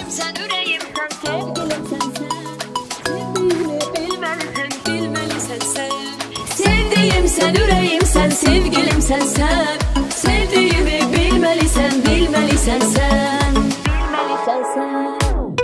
Sen yüreğim sen, sevgilim sen sen. Sevdiğimi bilmelisin, bilmelisin sen. Sevdiğim sen, yüreğim sen, sevgilim sen sen. Sevdiğimi bilmelisin, bilmelisin sen. Bilmelisin sen.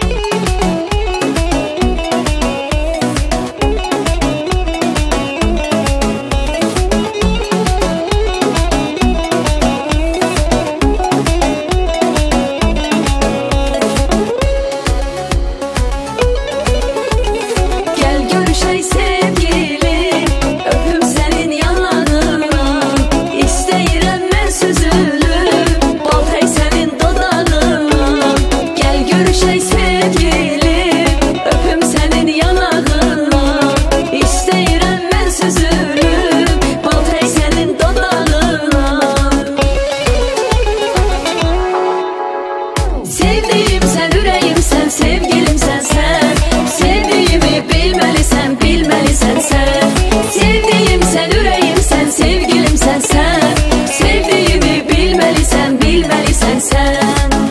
Sevdiğim sen, yüreğim sen, sevgilim sen sen. Sevdiğimi bilmelisin, bilmelisin sen. Sevdiğim sen, yüreğim sen, sevgilim sen sen. Sevdiğimi bilmelisin, bilmelisin sen.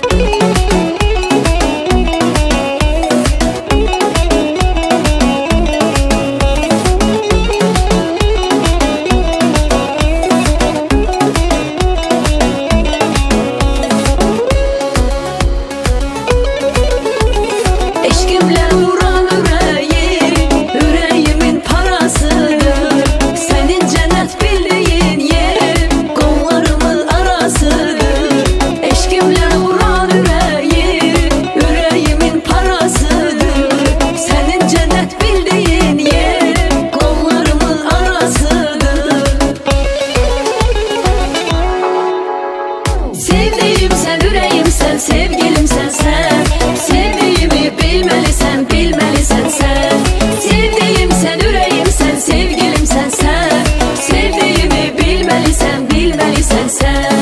Sevdiğim sen, yüreğim sen, sevgilim sen sen. Sevdiğimi bilmelisin, bilmelisin sen. Sevdiğim sen, yüreğim sen, sevgilim sen sen. Sevdiğimi bilmelisin, bilmelisin sen.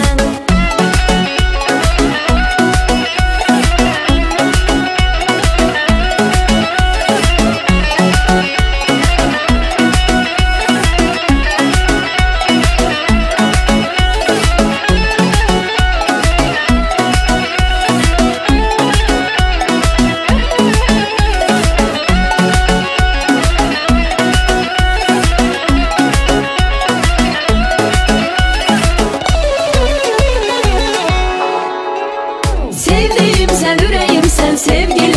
Sevdiğim sen, yüreğim sen, sevgilim